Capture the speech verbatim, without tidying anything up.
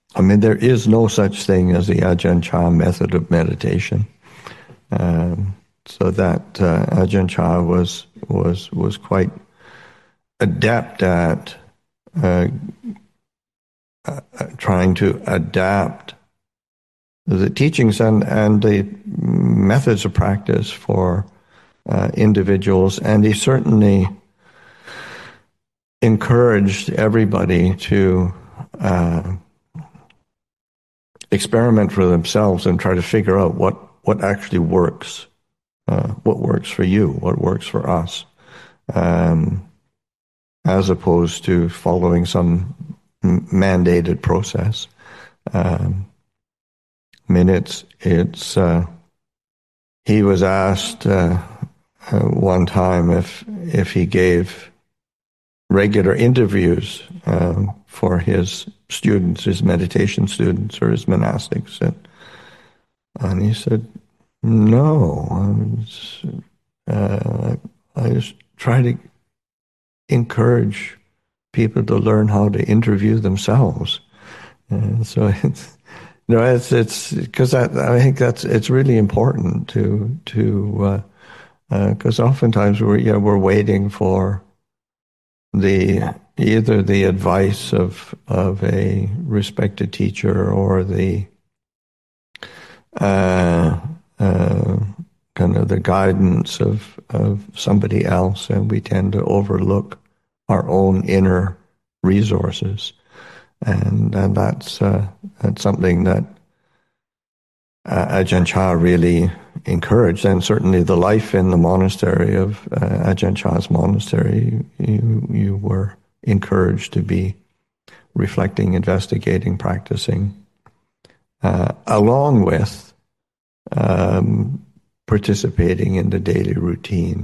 I mean, there is no such thing as the Ajahn Chah method of meditation. Um, so that uh, Ajahn Chah was was was quite adept at uh, uh, trying to adapt the teachings and, and the methods of practice for uh, individuals, and he certainly encouraged everybody to uh, experiment for themselves and try to figure out what, what actually works, uh, what works for you, what works for us, um, as opposed to following some mandated process. Um, I mean, it's, it's uh, he was asked uh, uh, one time if, if he gave regular interviews um, for his students, his meditation students or his monastics. And, and he said, no, I, was, uh, I just try to encourage people to learn how to interview themselves. And so it's, you know, it's, it's, because I think that's, it's really important to, to, uh, uh, cause oftentimes we're, yeah, we're waiting for the, either the advice of, of a respected teacher or the, uh, uh, kind of the guidance of, of somebody else, and we tend to overlook our own inner resources. And, and that's, uh, that's something that uh, Ajahn Chah really encouraged, and certainly the life in the monastery of uh, Ajahn Chah's monastery, you, you were encouraged to be reflecting, investigating, practicing, uh, along with um, participating in the daily routine.